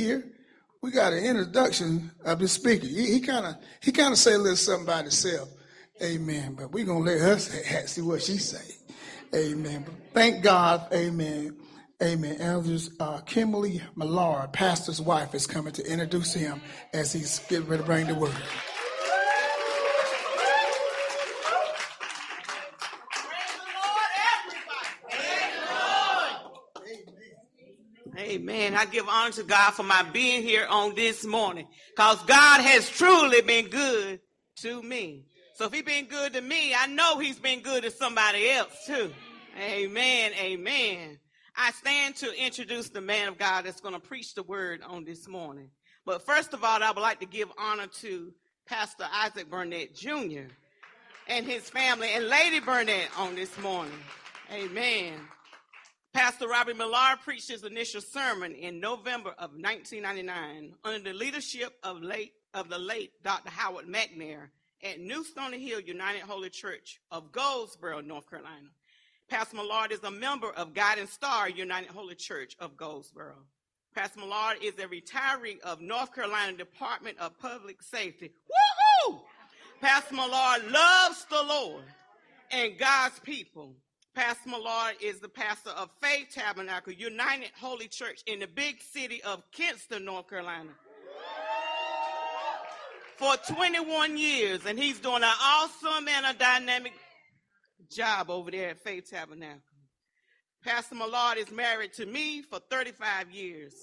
here. We got an introduction of the speaker. He kind of say a little something about himself. Amen. But we're going to let her see what she say. Amen. But thank God. Amen. Amen. Elders Kimberly Millard, pastor's wife, is coming to introduce him as he's getting ready to bring the word. Amen. I give honor to God for my being here on this morning, because God has truly been good to me. So if he's been good to me, I know he's been good to somebody else too. Amen. Amen. I stand to introduce the man of God that's going to preach the word on this morning. But first of all, I would like to give honor to Pastor Isaac Burnett Jr. and his family and Lady Burnett on this morning. Amen. Pastor Robbie Millard preached his initial sermon in November of 1999 under the leadership of the late Dr. Howard McNair at New Stony Hill United Holy Church of Goldsboro, North Carolina. Pastor Millard is a member of Guiding Star United Holy Church of Goldsboro. Pastor Millard is a retiree of North Carolina Department of Public Safety. Woohoo! Pastor Millard loves the Lord and God's people. Pastor Millard is the pastor of Faith Tabernacle United Holy Church in the big city of Kinston, North Carolina, for 21 years, and he's doing an awesome and a dynamic job over there at Faith Tabernacle. Pastor Millard is married to me for 35 years.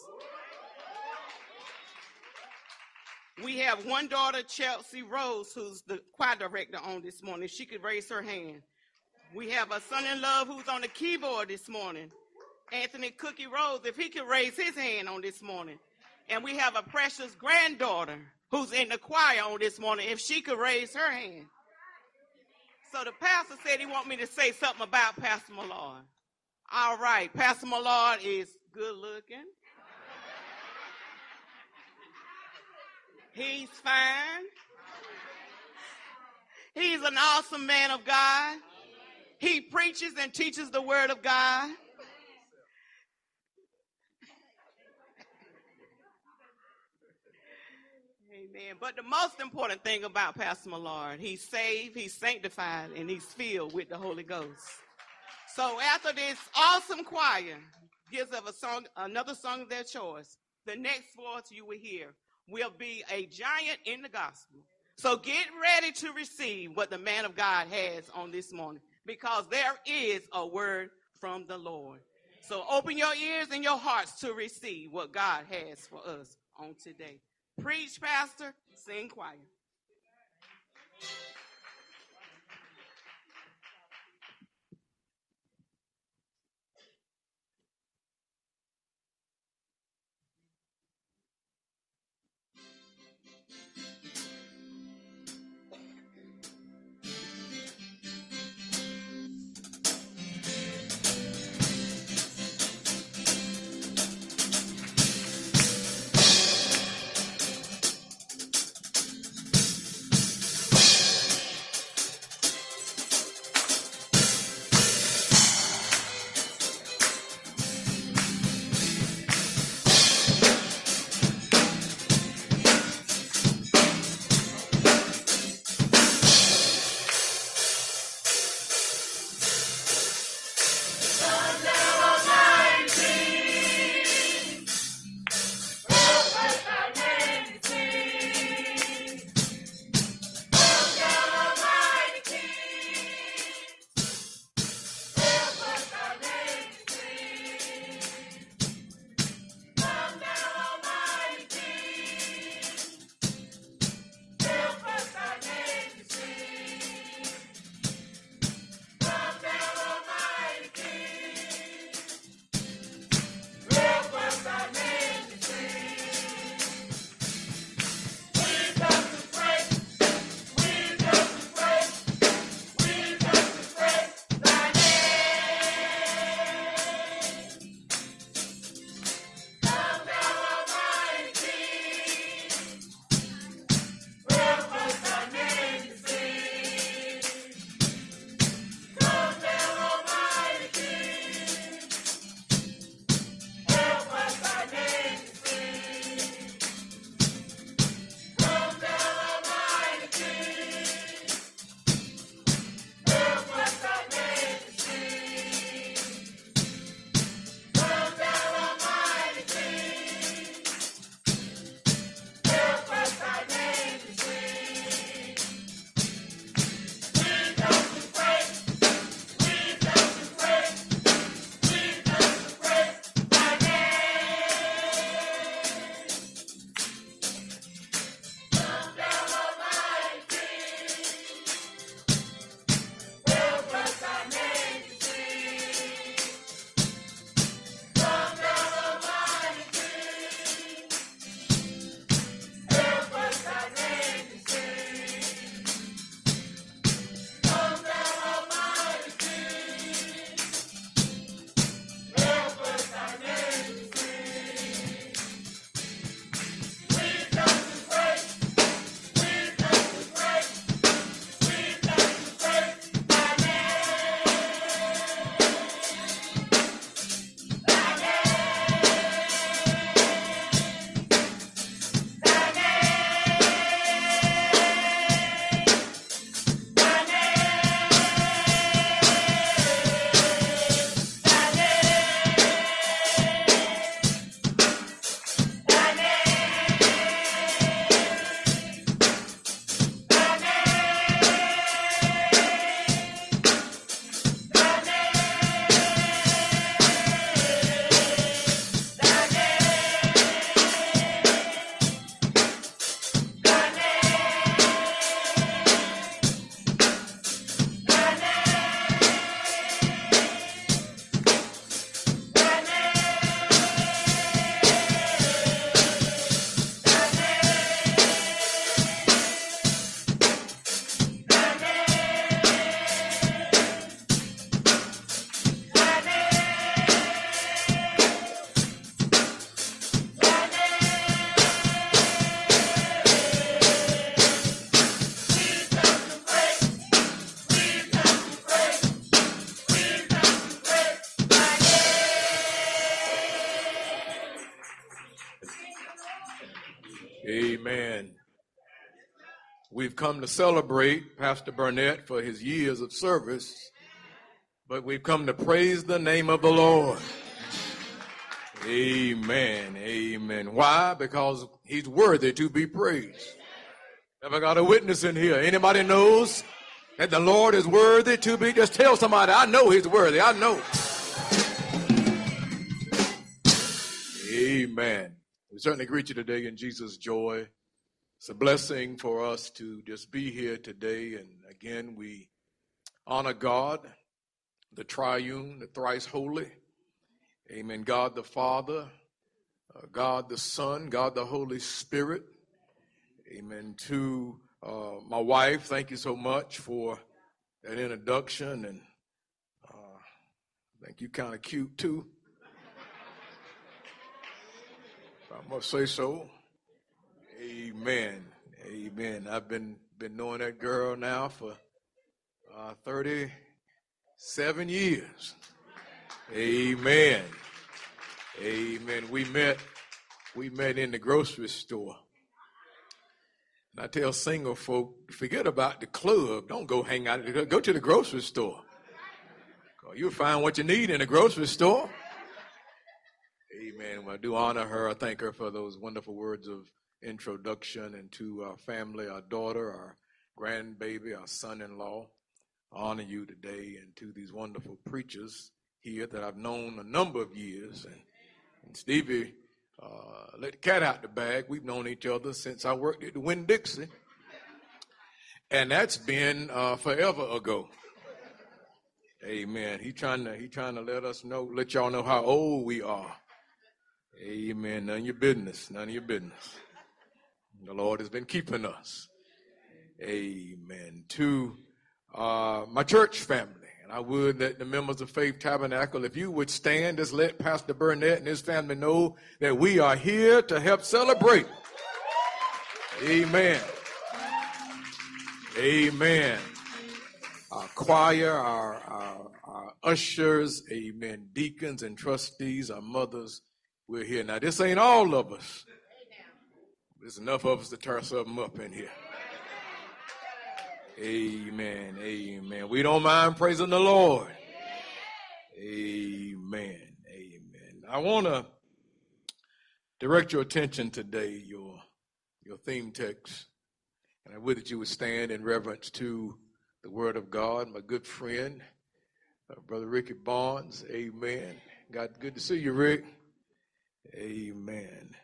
We have one daughter, Chelsea Rose, who's the choir director on this morning. If she could raise her hand. We have a son-in-law who's on the keyboard this morning, Anthony Cookie Rose, if he could raise his hand on this morning. And we have a precious granddaughter who's in the choir on this morning, if she could raise her hand. So the pastor said he want me to say something about Pastor Millard. All right, Pastor Millard is good looking. He's fine. He's an awesome man of God. He preaches and teaches the word of God. Amen. But the most important thing about Pastor Millard, he's saved, he's sanctified, and he's filled with the Holy Ghost. So after this awesome choir gives us another song of their choice, the next voice you will hear will be a giant in the gospel. So get ready to receive what the man of God has on this morning, because there is a word from the Lord. So open your ears and your hearts to receive what God has for us on today. Preach, pastor, sing choir. Amen. We've come to celebrate Pastor Burnett for his years of service, but we've come to praise the name of the Lord. Amen. Amen. Why? Because he's worthy to be praised. Have I got a witness in here? Anybody knows that the Lord is worthy to be? Just tell somebody, I know he's worthy. I know. Amen. We certainly greet you today in Jesus' joy. It's a blessing for us to just be here today. And again, we honor God, the triune, the thrice holy. Amen. God the Father, God the Son, God the Holy Spirit. Amen. To my wife, thank you so much for that introduction. And I think you kind of cute too. I must say so. Amen. Amen. I've been knowing that girl now for 37 years. Amen. Amen. We met in the grocery store. And I tell single folk, forget about the club. Don't go hang out. Go to the grocery store. You'll find what you need in the grocery store. Amen. Well, I do honor her. I thank her for those wonderful words of introduction, and to our family, our daughter, our grandbaby, our son-in-law. I honor you today, and to these wonderful preachers here that I've known a number of years. And Stevie, let the cat out the bag. We've known each other since I worked at the Winn-Dixie, and that's been forever ago. Amen. He trying to let y'all know how old we are. Amen. None of your business. None of your business. The Lord has been keeping us. Amen. To my church family, and I would that the members of Faith Tabernacle, if you would stand, just let Pastor Burnett and his family know that we are here to help celebrate. Amen. Amen. Our choir, our ushers, amen, deacons and trustees, our mothers, we're here. Now, this ain't all of us. There's enough of us to turn something up in here. Amen. Amen. We don't mind praising the Lord. Amen. Amen. I want to direct your attention today, your theme text. And I would that you would stand in reverence to the Word of God. My good friend, Brother Ricky Barnes. Amen. Good to see you, Rick. Amen.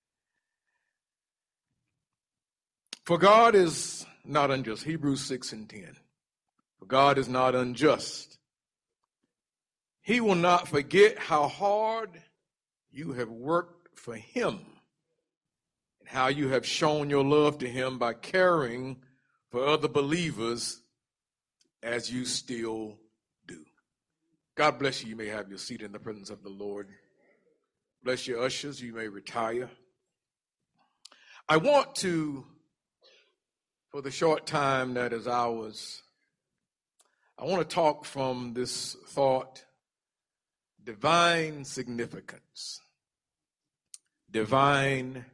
For God is not unjust. Hebrews 6:10. For God is not unjust. He will not forget how hard you have worked for him and how you have shown your love to him by caring for other believers as you still do. God bless you. You may have your seat in the presence of the Lord. Bless your ushers. You may retire. I want to, for the short time that is ours, I want to talk from this thought, divine significance. Divine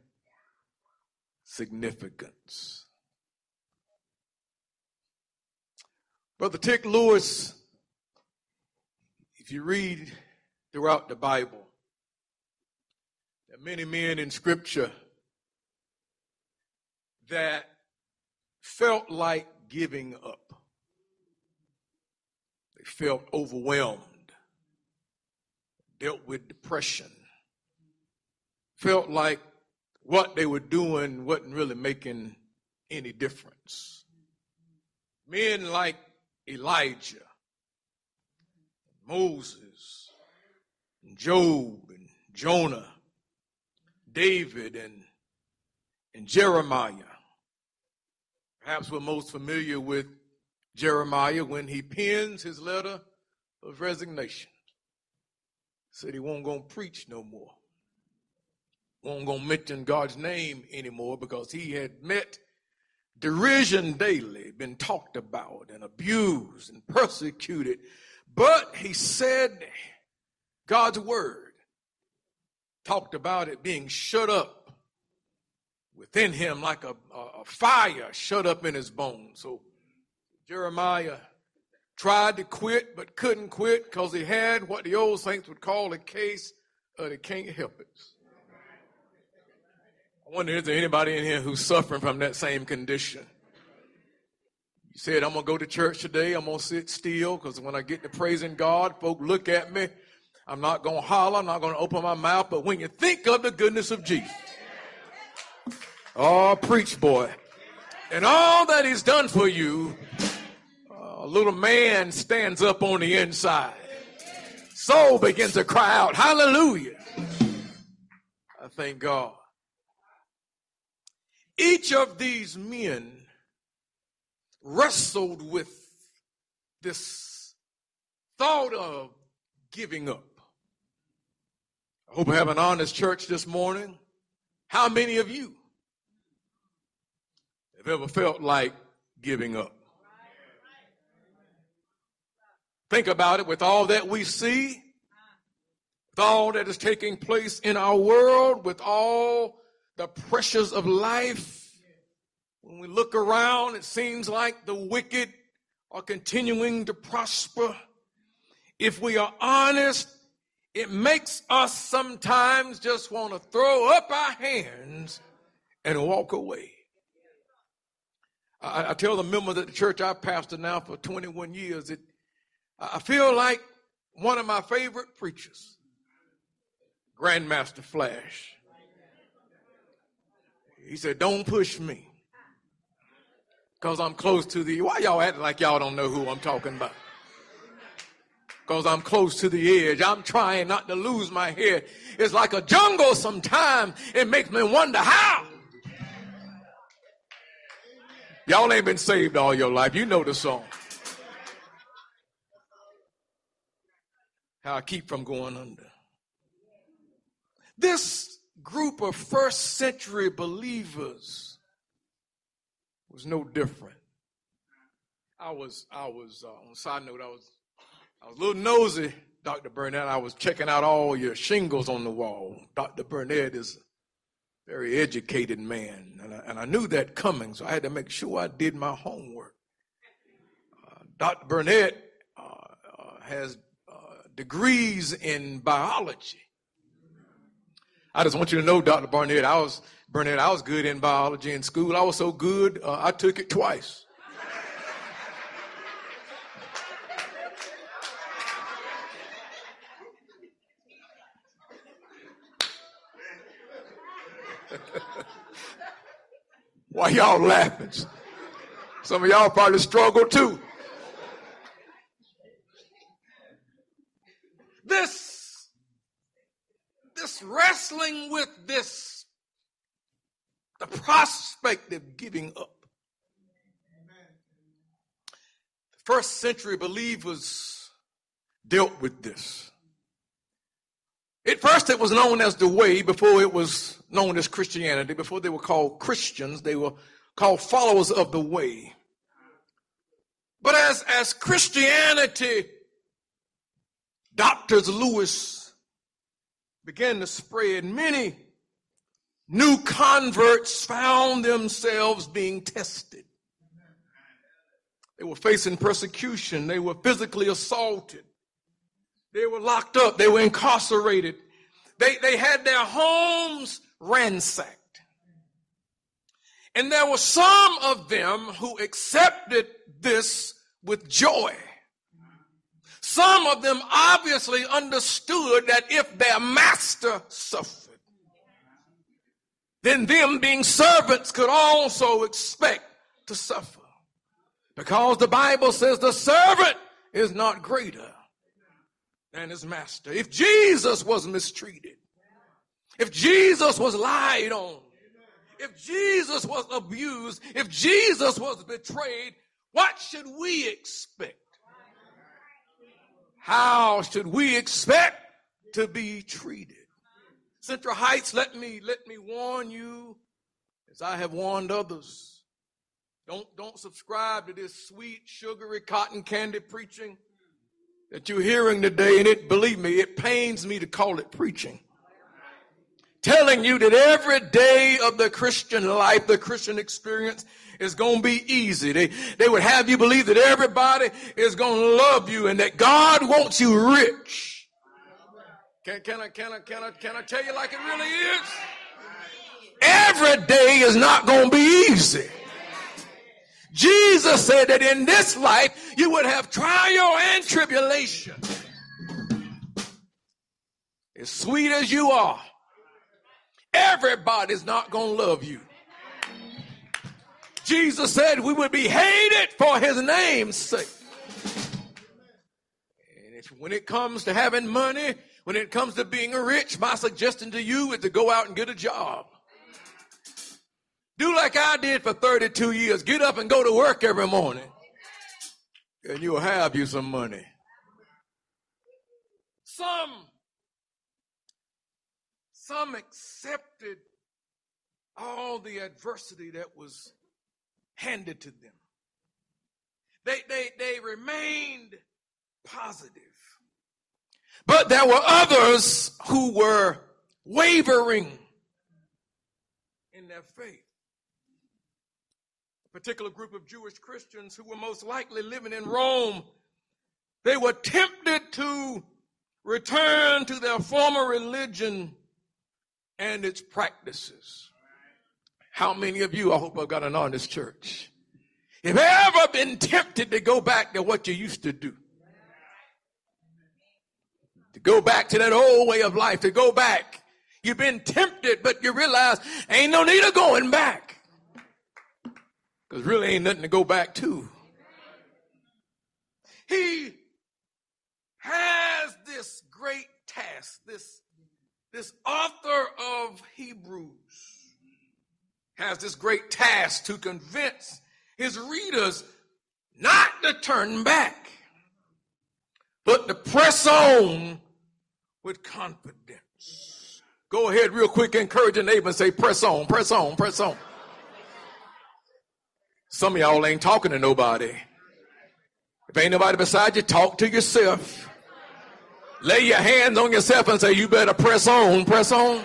significance. Brother Tick Lewis, if you read throughout the Bible, there are many men in Scripture that felt like giving up. They felt overwhelmed, dealt with depression, felt like what they were doing wasn't really making any difference. Men like Elijah, Moses, and Job, and Jonah, David, and Jeremiah. Perhaps we're most familiar with Jeremiah when he pens his letter of resignation. Said he wasn't going to preach no more. Wasn't going to mention God's name anymore because he had met derision daily, been talked about and abused and persecuted. But he said God's word, talked about it being shut up within him like a fire shut up in his bones. So Jeremiah tried to quit but couldn't quit because he had what the old saints would call a case of they can't help it. I wonder if there's anybody in here who's suffering from that same condition. You said, I'm going to go to church today. I'm going to sit still because when I get to praising God, folk look at me. I'm not going to holler. I'm not going to open my mouth. But when you think of the goodness of Jesus, oh, preach, boy, and all that he's done for you, a little man stands up on the inside. Soul begins to cry out, hallelujah. I thank God. Each of these men wrestled with this thought of giving up. I hope I have an honest church this morning. How many of you have ever felt like giving up? Think about it. With all that we see, with all that is taking place in our world, with all the pressures of life, when we look around, it seems like the wicked are continuing to prosper. If we are honest, it makes us sometimes just want to throw up our hands and walk away. I tell the members at the church I pastor now for 21 years that I feel like one of my favorite preachers, Grandmaster Flash. He said, don't push me. Because I'm close to the, why y'all acting like y'all don't know who I'm talking about? Because I'm close to the edge. I'm trying not to lose my head. It's like a jungle sometimes. It makes me wonder how. Y'all ain't been saved all your life. You know the song. How I keep from going under. This group of first century believers was no different. I was on a side note, I was a little nosy, Dr. Burnett. I was checking out all your shingles on the wall. Dr. Burnett is a very educated man, and I knew that coming, so I had to make sure I did my homework. Dr. Burnett has degrees in biology. I just want you to know, Dr. Burnett, I was good in biology in school. I was so good, I took it twice. Why y'all laughing? Some of y'all probably struggle too. This wrestling with this, the prospect of giving up. The first century believers dealt with this. At first it was known as the way before it was known as Christianity. Before they were called Christians, they were called followers of the way. But as Christianity, Dr. Lewis began to spread, many new converts found themselves being tested. They were facing persecution. They were physically assaulted. They were locked up. They were incarcerated. They had their homes ransacked. And there were some of them who accepted this with joy. Some of them obviously understood that if their master suffered, then them being servants could also expect to suffer. Because the Bible says the servant is not greater than his master. If Jesus was mistreated, if Jesus was lied on, if Jesus was abused, if Jesus was betrayed, what should we expect? How should we expect to be treated? Central Heights, let me warn you, as I have warned others. Don't subscribe to this sweet, sugary, cotton candy preaching that you're hearing today. And believe me, it pains me to call it preaching. telling you that every day of the Christian life, the Christian experience is going to be easy. They would have you believe that everybody is going to love you and that God wants you rich. Can I tell you like it really is? Every day is not going to be easy. Jesus said that in this life you would have trial and tribulation. As sweet as you are, everybody's not going to love you. Jesus said we would be hated for his name's sake. And when it comes to having money, when it comes to being rich, my suggestion to you is to go out and get a job. Do like I did for 32 years. Get up and go to work every morning. And you'll have you some money. Some accepted all the adversity that was handed to them. They remained positive. But there were others who were wavering in their faith. A particular group of Jewish Christians who were most likely living in Rome, they were tempted to return to their former religion and its practices. How many of you, I hope I've got an honest church, have ever been tempted to go back to what you used to do? To go back to that old way of life, to go back. You've been tempted, but you realize ain't no need of going back. Because really ain't nothing to go back to. He has this great task, this author of Hebrews has this great task to convince his readers not to turn back, but to press on with confidence. Go ahead real quick, encourage your neighbor and say, press on, press on, press on. Some of y'all ain't talking to nobody. If ain't nobody beside you, talk to yourself. Lay your hands on yourself and say, you better press on, press on.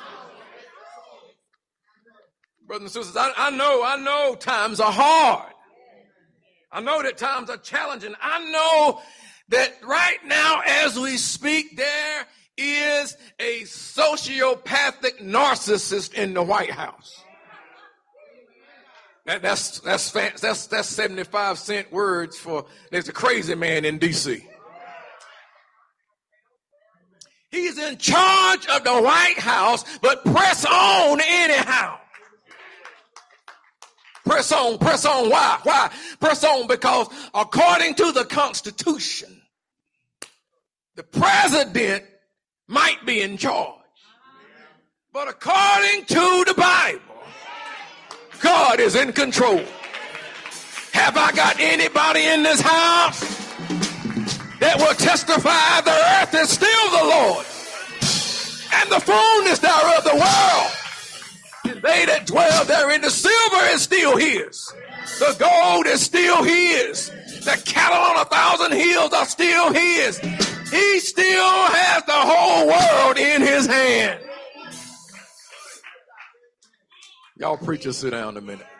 Brothers and sisters, I know times are hard. I know that times are challenging. I know that right now as we speak, there is a sociopathic narcissist in the White House. That's 75-cent words for there's a crazy man in D.C. He's in charge of the White House, but press on anyhow. Press on, press on. Why? Why? Press on because according to the Constitution, the president might be in charge. But according to the Bible, God is in control. Have I got anybody in this house that will testify the earth is still the Lord and the fullness thereof of the world? And they that dwell therein, the silver is still his. The gold is still his. The cattle on 1,000 hills are still his. He still has the whole world in his hand. Y'all preachers sit down a minute.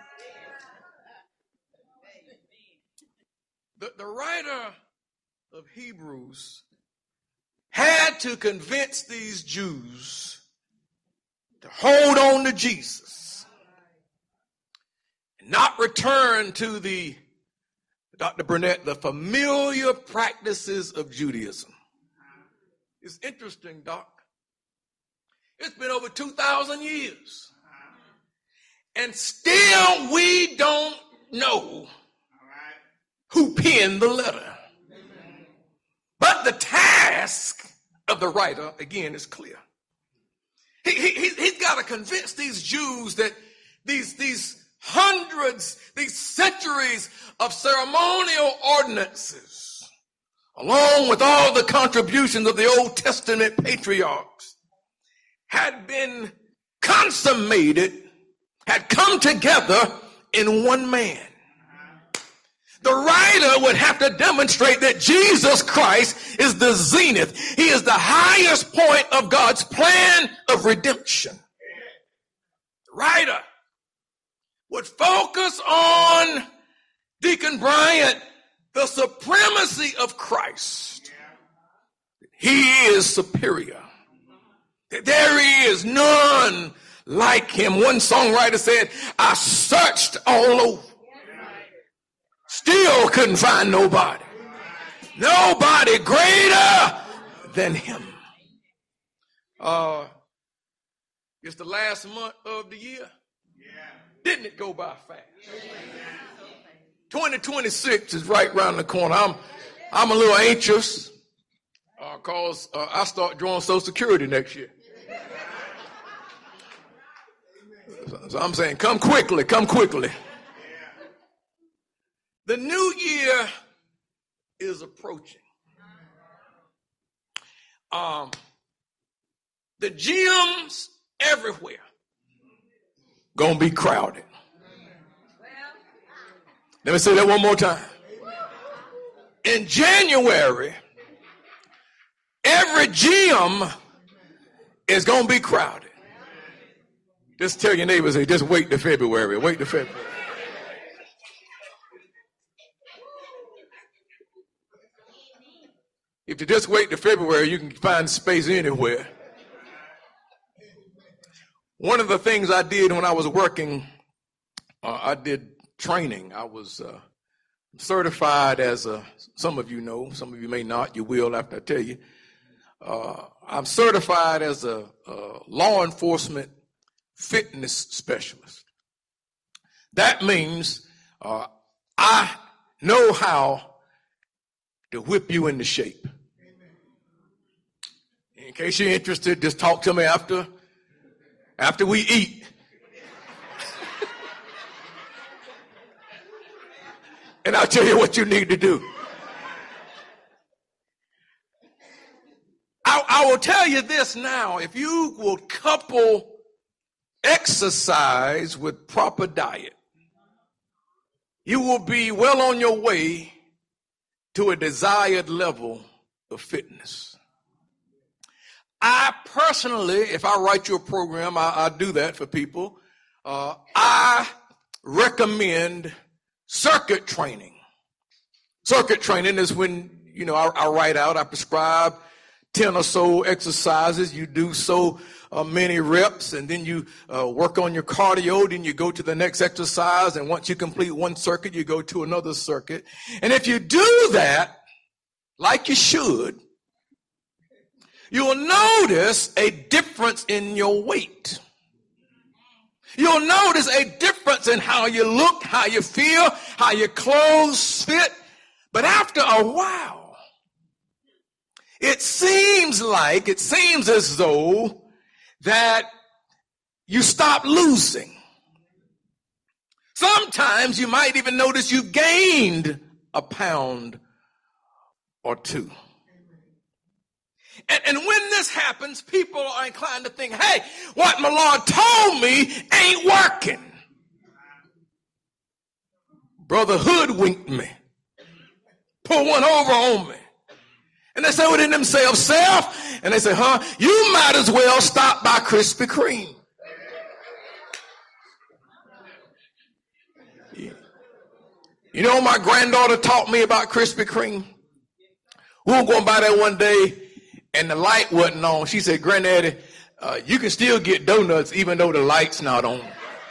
The writer of Hebrews had to convince these Jews to hold on to Jesus and not return to Dr. Burnett, the familiar practices of Judaism. It's interesting, Doc. It's been over 2,000 years. And still we don't know who penned the letter. But the task of the writer, again, is clear. He's got to convince these Jews that these hundreds, these centuries of ceremonial ordinances, along with all the contributions of the Old Testament patriarchs, had been consummated, had come together in one man. The writer would have to demonstrate that Jesus Christ is the zenith. He is the highest point of God's plan of redemption. The writer would focus on, Deacon Bryant, the supremacy of Christ. He is superior. There is none like him. One songwriter said, I searched all over. Still couldn't find nobody. Nobody greater than him. It's the last month of the year. Didn't it go by fast? 2026 is right around the corner. I'm a little anxious because I start drawing Social Security next year. So I'm saying, come quickly, come quickly. The new year is approaching. The gyms everywhere gonna be crowded. Let me say that one more time. In January, every gym is gonna be crowded. Just tell your neighbors, hey, just wait to February. Wait to February. If you just wait to February, you can find space anywhere. One of the things I did when I was working, I did training. I was certified as some of you know, some of you may not, you will after I tell you. I'm certified as a law enforcement fitness specialist. That means I know how to whip you into shape. In case you're interested, just talk to me after we eat. And I'll tell you what you need to do. I will tell you this now. If you will couple exercise with proper diet, you will be well on your way to a desired level of fitness. I personally, if I write you a program, I do that for people. I recommend circuit training. Circuit training is when, I write out, I prescribe 10 or so exercises. You do so many reps, and then you work on your cardio. Then you go to the next exercise, and once you complete one circuit, you go to another circuit. And if you do that, like you should, you'll notice a difference in your weight. You'll notice a difference in how you look, how you feel, how your clothes fit. But after a while, it seems as though that you stop losing. Sometimes you might even notice you gained a pound or two. And when this happens, people are inclined to think, hey, what my Lord told me ain't working. Brother hoodwinked me. Pull one over on me. And they say within themselves, self, and they say, you might as well stop by Krispy Kreme. You know, my granddaughter taught me about Krispy Kreme. We were going by there one day, and the light wasn't on. She said, Granddaddy, you can still get donuts even though the light's not on.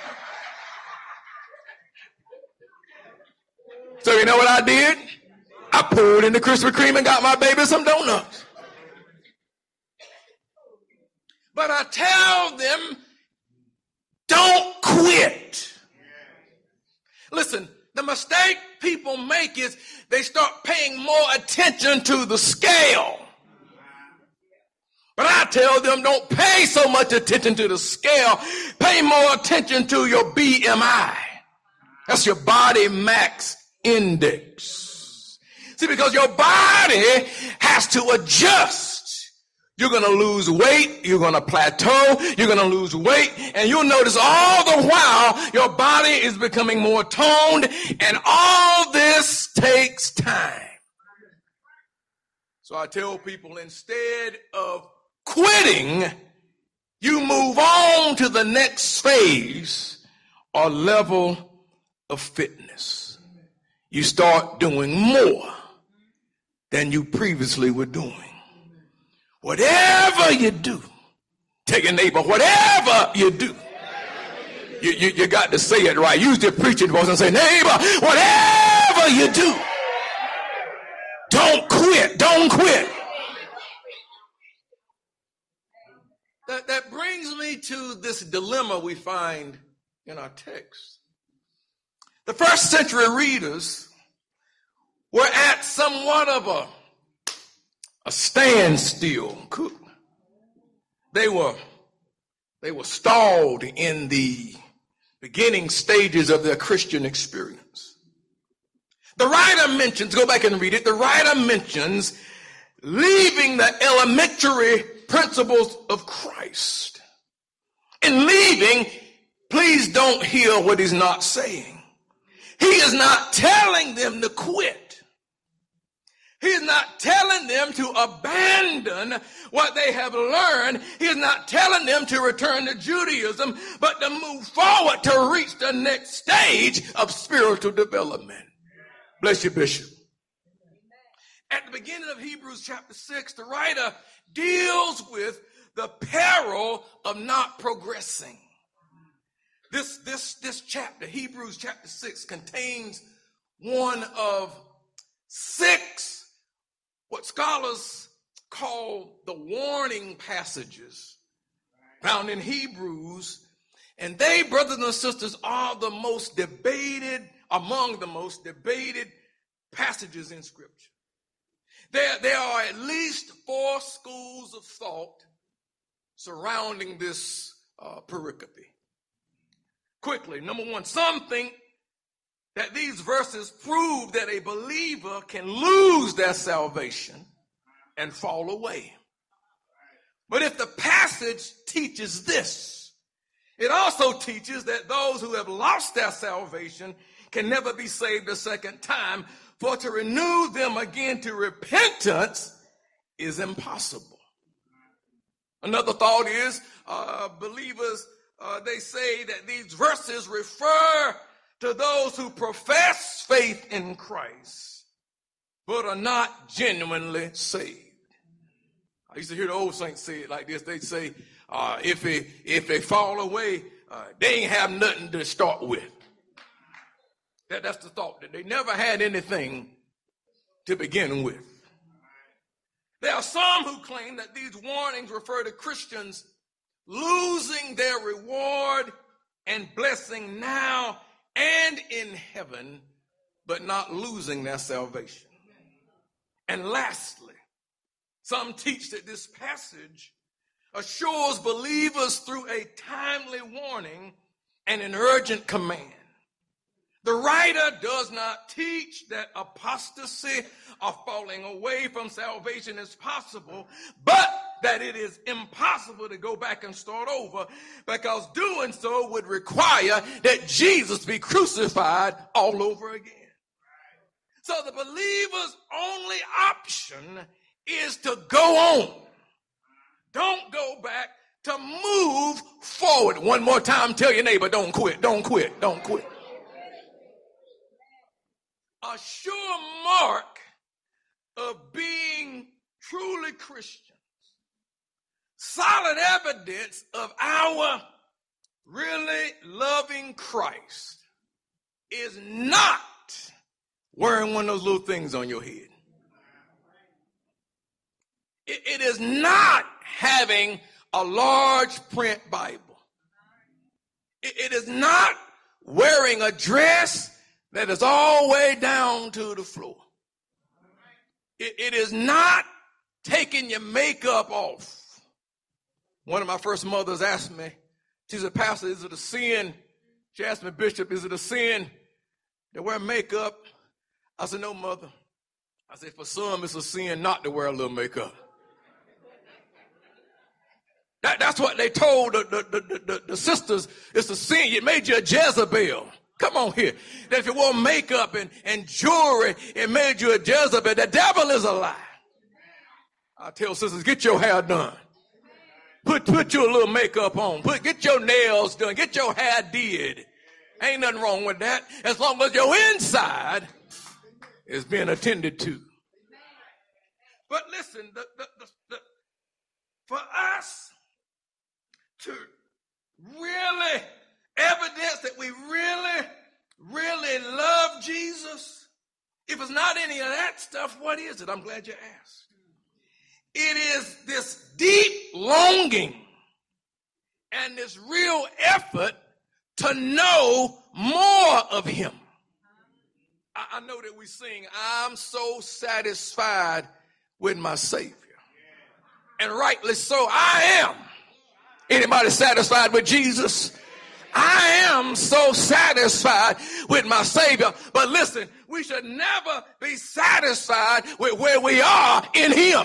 So you know what I did? I poured in the Krispy Kreme and got my baby some donuts. But I tell them, don't quit. Listen, the mistake people make is they start paying more attention to the scale. But I tell them, don't pay so much attention to the scale. Pay more attention to your BMI. That's your body mass index. See, because your body has to adjust. You're going to lose weight. You're going to plateau. You're going to lose weight. And you'll notice all the while your body is becoming more toned. And all this takes time. So I tell people, instead of quitting, you move on to the next phase or level of fitness. You start doing more than you previously were doing. Whatever you do, take a neighbor, whatever you do, you got to say it right. Use your preaching voice and say, neighbor, whatever you do, don't quit, don't quit. That brings me to this dilemma we find in our text. The first century readers were at somewhat of a standstill. They were stalled in the beginning stages of their Christian experience. The writer mentions, go back and read it, the writer mentions leaving the elementary principles of Christ. In leaving, please don't hear what he's not saying. He is not telling them to quit. He's not telling them to abandon what they have learned. He's not telling them to return to Judaism, but to move forward to reach the next stage of spiritual development. Bless you, Bishop. At the beginning of Hebrews chapter 6, the writer deals with the peril of not progressing. This chapter, Hebrews chapter 6, contains one of 6 what scholars call the warning passages found in Hebrews. And they, brothers and sisters, are the most debated, among the most debated passages in Scripture. There are at least 4 schools of thought surrounding this pericope. Quickly, number one, some think that these verses prove that a believer can lose their salvation and fall away. But if the passage teaches this, it also teaches that those who have lost their salvation can never be saved a second time, for to renew them again to repentance is impossible. Another thought is believers, they say that these verses refer to those who profess faith in Christ, but are not genuinely saved. I used to hear the old saints say it like this. They'd say, if they fall away, they ain't have nothing to start with. That's the thought, that they never had anything to begin with. There are some who claim that these warnings refer to Christians losing their reward and blessing now and in heaven, but not losing their salvation. And lastly, some teach that this passage assures believers through a timely warning and an urgent command. The writer does not teach that apostasy or falling away from salvation is possible, but that it is impossible to go back and start over, because doing so would require that Jesus be crucified all over again. So the believer's only option is to go on. Don't go back, to move forward. One more time, tell your neighbor, don't quit, don't quit, don't quit. A sure mark of being truly Christians, solid evidence of our really loving Christ, is not wearing one of those little things on your head. It is not having a large print Bible. It is not wearing a dress that is all the way down to the floor. It is not taking your makeup off. One of my first mothers asked me, she said, Pastor, is it a sin? She asked me, Bishop, is it a sin to wear makeup? I said, no, mother. I said, for some, it's a sin not to wear a little makeup. That's what they told the sisters. It's a sin. It made you a Jezebel. Come on here. That if you wore makeup and jewelry, it made you a Jezebel. The devil is a lie. I tell sisters, get your hair done. Put your little makeup on. Get your nails done. Get your hair did. Ain't nothing wrong with that. As long as your inside is being attended to. But listen, for us to really evidence that we really love Jesus, if it's not any of that stuff, what is it? I'm glad you asked. It is this deep longing and this real effort to know more of him. I know that we sing, I'm so satisfied with my Savior. And rightly so, I am. Anybody satisfied with Jesus? I am so satisfied with my Savior. But listen, we should never be satisfied with where we are in him.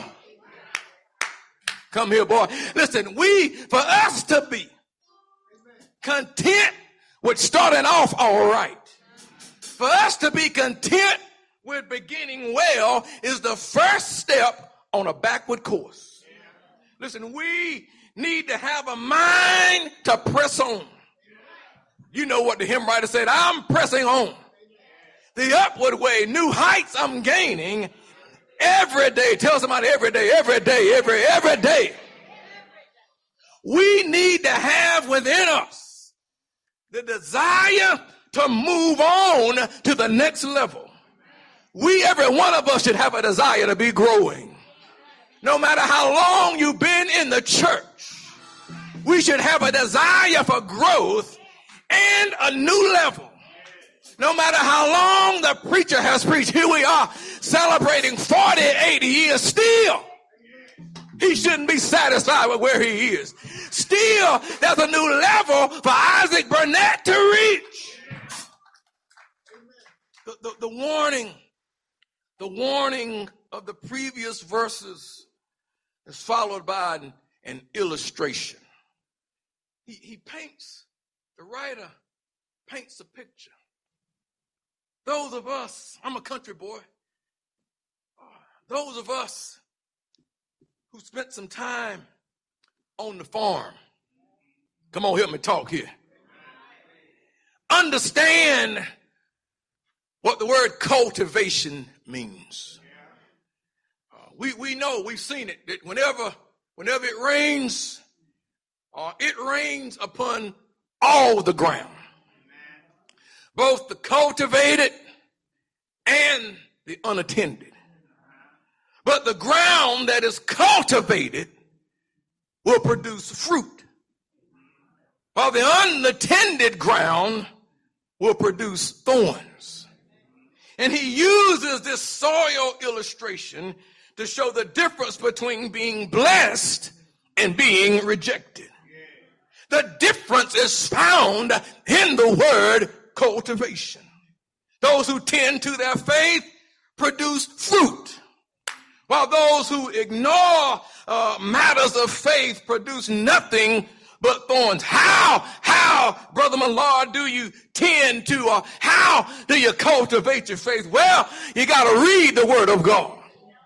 Come here, boy. Listen, for us to be content with starting off all right, for us to be content with beginning well is the first step on a backward course. Listen, we need to have a mind to press on. You know what the hymn writer said, I'm pressing on. The upward way, new heights I'm gaining every day. Tell somebody every day, every day. We need to have within us the desire to move on to the next level. Every one of us should have a desire to be growing. No matter how long you've been in the church, we should have a desire for growth and a new level. No matter how long the preacher has preached, here we are celebrating 40, 80 years still. He shouldn't be satisfied with where he is. Still, there's a new level for Isaac Burnett to reach. The warning of the previous verses is followed by an illustration. The writer paints a picture. Those of us, I'm a country boy, those of us who spent some time on the farm, come on, help me talk here, understand what the word cultivation means. We know, we've seen it, that whenever it rains upon all the ground, both the cultivated and the unattended. But the ground that is cultivated will produce fruit, while the unattended ground will produce thorns. And he uses this soil illustration to show the difference between being blessed and being rejected. The difference is found in the word cultivation. Those who tend to their faith produce fruit, while those who ignore matters of faith produce nothing but thorns. How, Brother Millard, do you tend to, or how do you cultivate your faith? Well, you got to read the Word of God.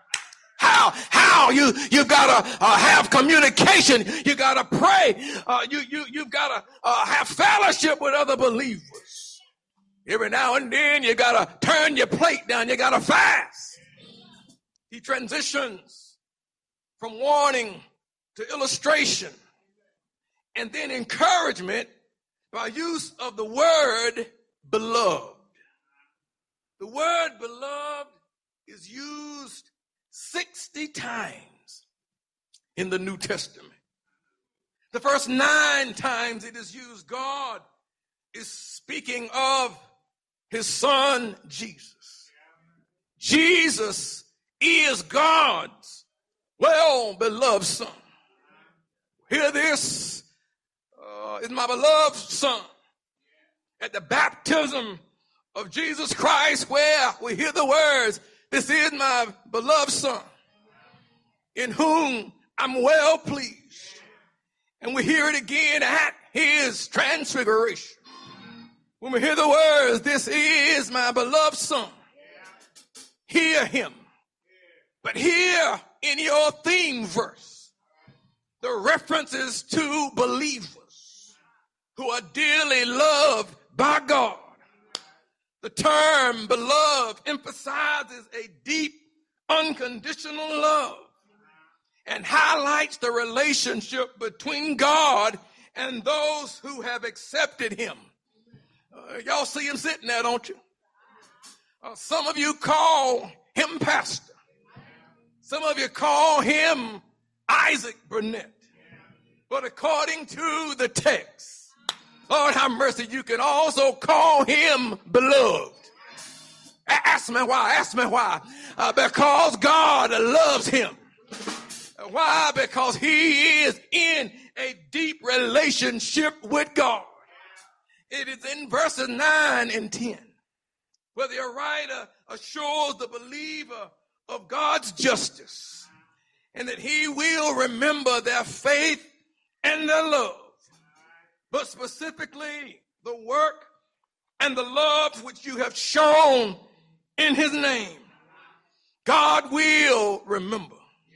How you got to have communication. You got to pray. You've got to have fellowship with other believers. Every now and then you got to turn your plate down. You got to fast. He transitions from warning to illustration and then encouragement by use of the word beloved. The word beloved is used 60 times in the New Testament. The first 9 times it is used, God is speaking of his son, Jesus. Jesus is God's well-beloved son. Hear this, is my beloved son. At the baptism of Jesus Christ, where we hear the words, this is my beloved son, in whom I'm well pleased. And we hear it again at his transfiguration. When we hear the words, this is my beloved son, hear him. But here in your theme verse, the references to believers who are dearly loved by God. The term beloved emphasizes a deep, unconditional love and highlights the relationship between God and those who have accepted him. Y'all see him sitting there, don't you? Some of you call him pastor. Some of you call him Isaac Burnett. But according to the text, Lord have mercy, you can also call him beloved. Ask me why. Ask me why. Because God loves him. Why? Because he is in a deep relationship with God. It is in verses 9 and 10 where the writer assures the believer of God's justice and that he will remember their faith and their love, but specifically the work and the love which you have shown in his name. God will remember.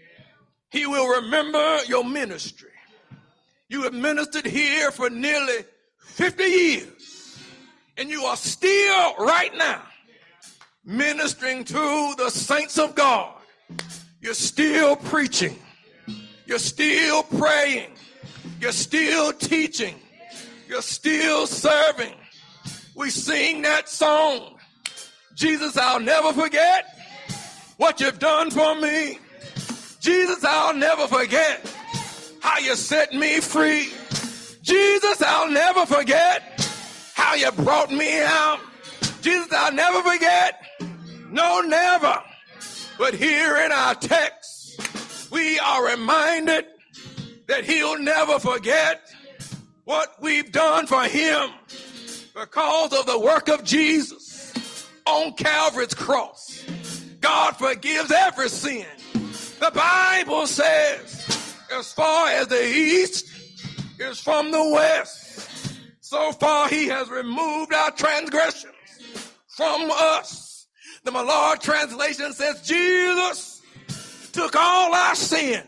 He will remember your ministry. You have ministered here for nearly 50 years, and you are still right now ministering to the saints of God. You're still preaching. You're still praying. You're still teaching. You're still serving. We sing that song, Jesus, I'll never forget what you've done for me. Jesus, I'll never forget how you set me free. Jesus, I'll never forget how you brought me out. Jesus, I'll never forget. No, never. But here in our text, we are reminded that he'll never forget what we've done for him because of the work of Jesus on Calvary's cross. God forgives every sin. The Bible says, as far as the east is from the west, so far he has removed our transgressions from us. The Malard translation says, Jesus took all our sins,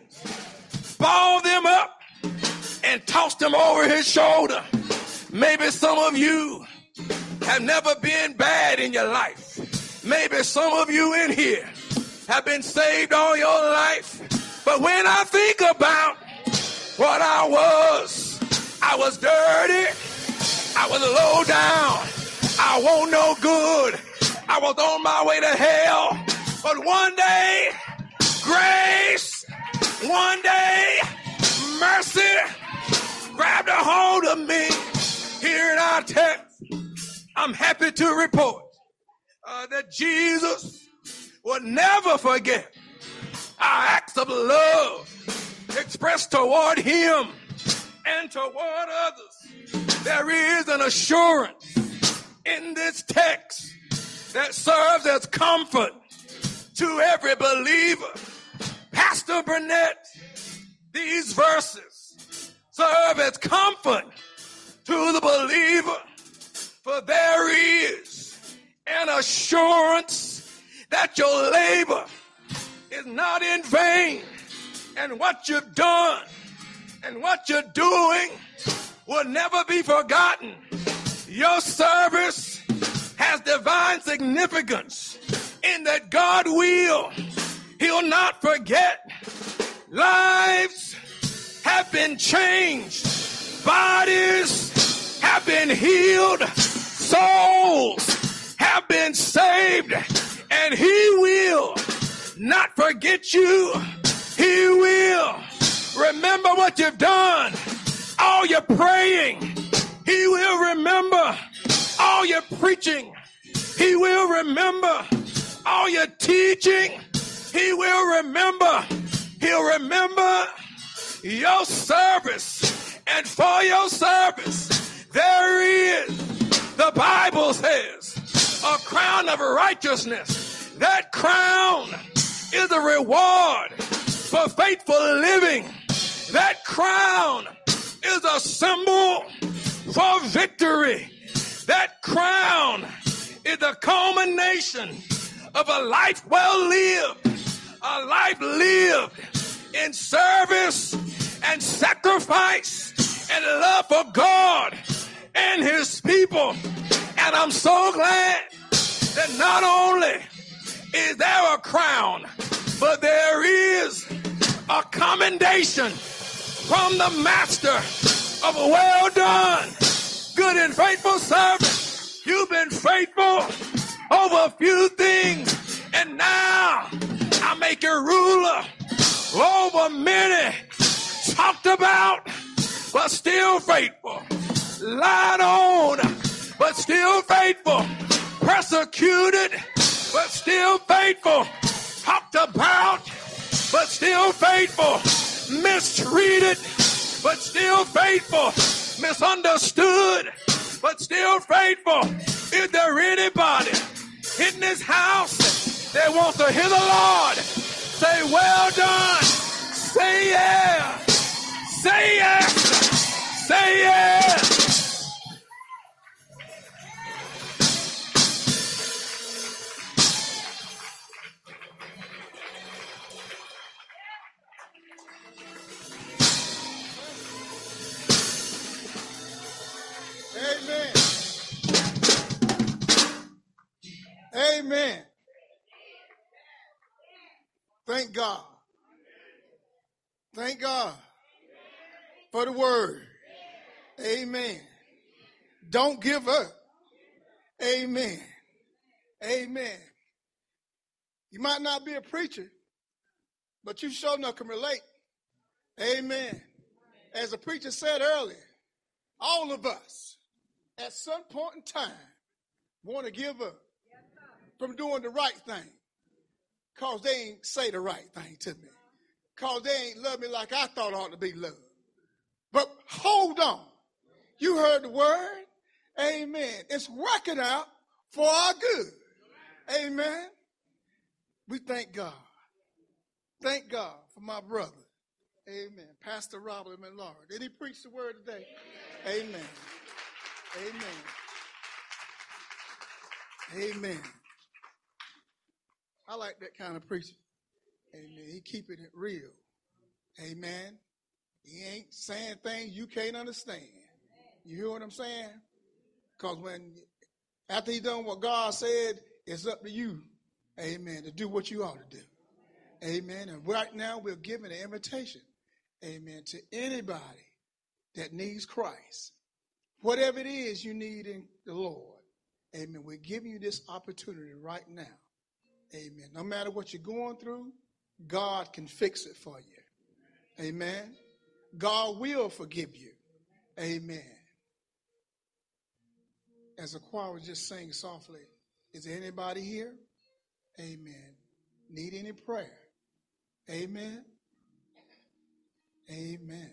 balled them up, and tossed them over his shoulder. Maybe some of you have never been bad in your life. Maybe some of you in here have been saved all your life. But when I think about what I was dirty, I was low down, I wasn't no good, I was on my way to hell. But one day, grace, one day, mercy grabbed a hold of me. Here in our text, I'm happy to report that Jesus will never forget our acts of love expressed toward him and toward others. There is an assurance in this text that serves as comfort to every believer. Pastor Burnett, these verses serve as comfort to the believer, for there is an assurance that your labor is not in vain, and what you've done and what you're doing will never be forgotten. Your service has divine significance in that God he'll not forget. Lives have been changed, bodies have been healed, souls have been saved, and he will not forget you. He will remember what you've done. All your praying, he will remember. All your preaching, he will remember. All your teaching, he will remember. He'll remember your service. And for your service, there is, the Bible says, a crown of righteousness. That crown is a reward for faithful living. That crown is a symbol for victory. That crown is the culmination of a life well lived, a life lived in service and sacrifice and love for God and his people. And I'm so glad that not only is there a crown, but there is a commendation from the master of well done, good and faithful servant. You've been faithful over a few things, and now I make you ruler over many. Talked about, but still faithful. Lied on, but still faithful. Persecuted, but still faithful. Talked about, but still faithful. Mistreated, but still faithful. Misunderstood, but still faithful. Is there anybody in this house that wants to hear the Lord say, well done? Say yeah. Say yes. Say yes. Amen. Amen. Thank God. Thank God for the word. Amen. Don't give up. Amen. Amen. You might not be a preacher, but you sure enough can relate. Amen. As the preacher said earlier, all of us at some point in time want to give up from doing the right thing because they ain't say the right thing to me, because they ain't love me like I thought I ought to be loved. But hold on. You heard the word. Amen. It's working out for our good. Amen. We thank God. Thank God for my brother. Amen. Pastor Robert Millard. Did he preach the word today? Amen. Amen. Amen. I like that kind of preaching. Amen. He keeping it real. Amen. He ain't saying things you can't understand. You hear what I'm saying? Because after he done what God said, it's up to you, amen, to do what you ought to do. Amen. And right now we're giving an invitation, amen, to anybody that needs Christ. Whatever it is you need in the Lord, amen, we're giving you this opportunity right now. Amen. No matter what you're going through, God can fix it for you. Amen. God will forgive you. Amen. As the choir was just saying softly, is there anybody here? Amen. Need any prayer? Amen. Amen.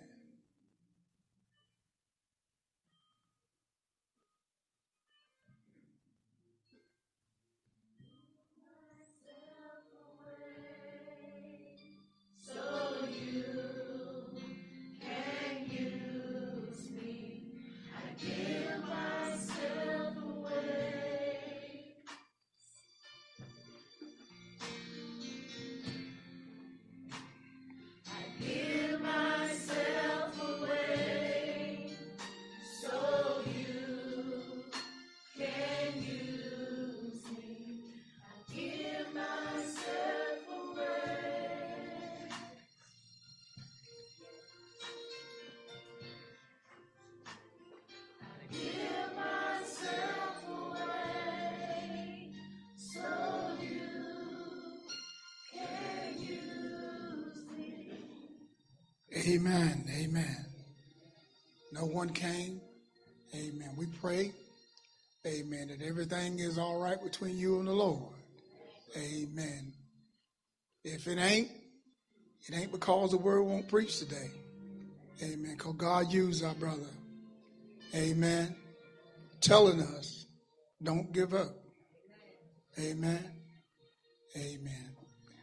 Amen. Amen. No one came. Amen. We pray, amen, that everything is all right between you and the Lord. Amen. If it ain't because the word won't preach today. Amen. Because God used our brother. Amen. Telling us, don't give up. Amen. Amen.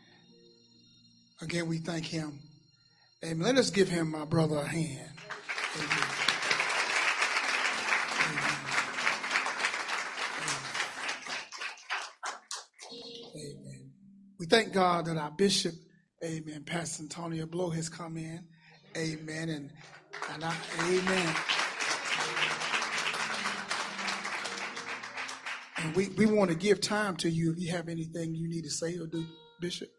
Again, we thank him. Amen. Let us give him, my brother, a hand. Amen. We thank God that our bishop, amen, Pastor Antonio Blow has come in. Amen. Amen. And we want to give time to you if you have anything you need to say or do, Bishop.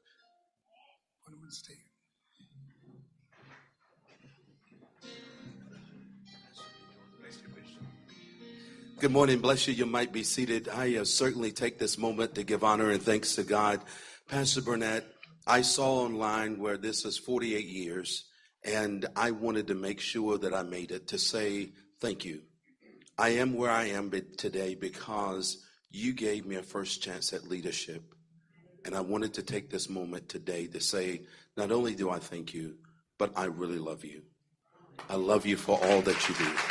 Good morning. Bless you. You might be seated. I certainly take this moment to give honor and thanks to God. Pastor Burnett, I saw online where this is 48 years, and I wanted to make sure that I made it to say thank you. I am where I am today because you gave me a first chance at leadership. And I wanted to take this moment today to say, not only do I thank you, but I really love you. I love you for all that you do.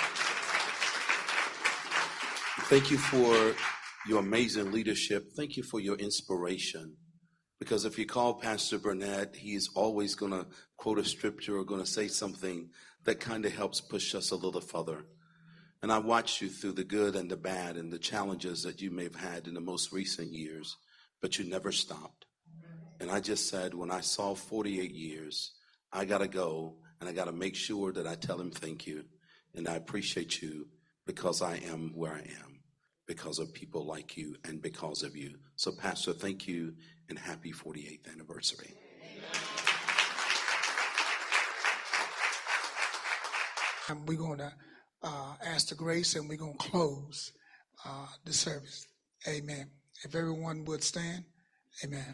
Thank you for your amazing leadership. Thank you for your inspiration. Because if you call Pastor Burnett, he's always going to quote a scripture or going to say something that kind of helps push us a little further. And I watched you through the good and the bad and the challenges that you may have had in the most recent years, but you never stopped. And I just said, when I saw 48 years, I got to go and I got to make sure that I tell him thank you. And I appreciate you because I am where I am, because of people like you and because of you. So, Pastor, thank you and happy 48th anniversary. We're going to ask the grace and we're going to close the service. Amen. If everyone would stand, amen.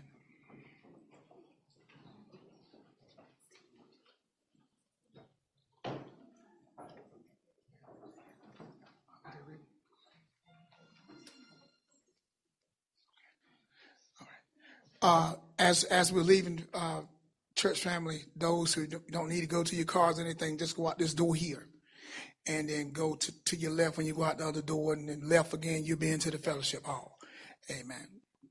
As we're leaving, church family, those who don't need to go to your cars or anything, just go out this door here. And then go to your left when you go out the other door, and then left again, you'll be into the fellowship hall. Amen.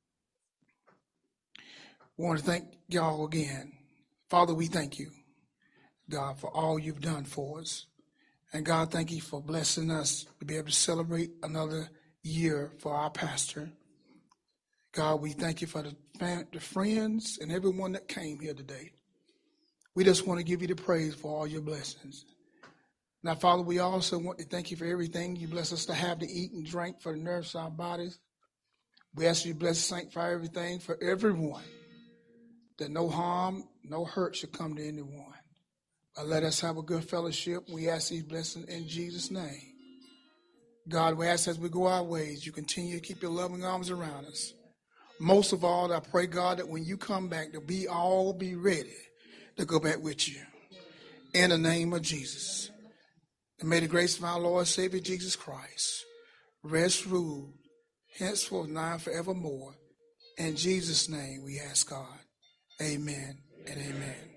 We want to thank y'all again. Father, we thank you, God, for all you've done for us. And God, thank you for blessing us to be able to celebrate another year for our pastor. God, we thank you for the friends and everyone that came here today. We just want to give you the praise for all your blessings. Now, Father, we also want to thank you for everything you bless us to have to eat and drink for the nourish our bodies. We ask you to bless and sanctify everything for everyone, that no harm, no hurt should come to anyone. But let us have a good fellowship. We ask these blessings in Jesus' name. God, we ask as we go our ways, you continue to keep your loving arms around us. Most of all, I pray, God, that when you come back, that we all be ready to go back with you. In the name of Jesus. And may the grace of our Lord and Savior Jesus Christ rest, rule, henceforth, now and forevermore. In Jesus' name we ask God. Amen and amen.